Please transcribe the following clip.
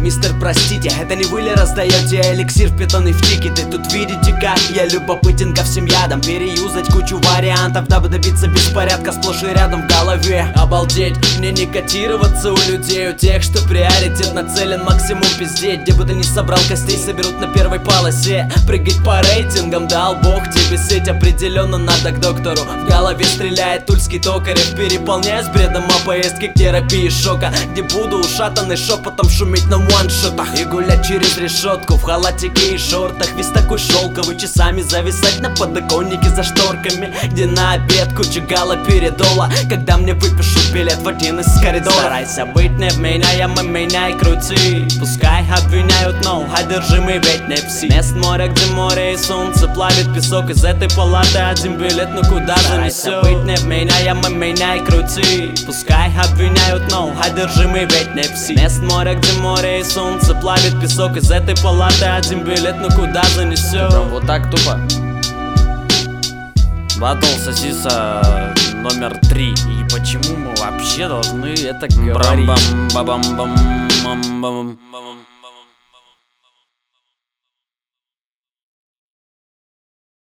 Мистер, простите, это не вы ли раздаете эликсир, впитанный в тикеты? Тут видите, как я любопытен ко всем ядам. Переюзать кучу вариантов, дабы добиться беспорядка сплошь и рядом в голове. Обалдеть, мне не котироваться у людей, у тех, что приоритет нацелен максимум пиздеть. Где бы ты ни собрал костей, соберут на первой полосе. Прыгать по рейтингам, дал бог тебе сеть. Определенно надо к доктору. В голове стреляет тульский токарев. Переполняюсь бредом о поездке к терапии шока, где буду ушатанный шепотом шуметь на ваншотах и гулять через решетку в халатике и шортах. Весь такой шелковый, часами зависать на подоконнике за шторками, где на обед куча галоперидола, когда мне выпишут билет в один из коридоров. Старайся быть невменяемым, меняй, крути. Пускай обвиняют, но одержимый ведь не все. Мест моря, где море и солнце плавит песок. Из этой палаты один билет, но куда занесет? Быть невменяемым, меняй, крути. Пускай обвиняют, но одержимый ведь не все. Мест моря, где море и солнце плавит песок. Из этой палаты один билет, но куда занесет? Прям вот так тупо. Батл Сосиса номер 3. И почему мы вообще должны это говорить?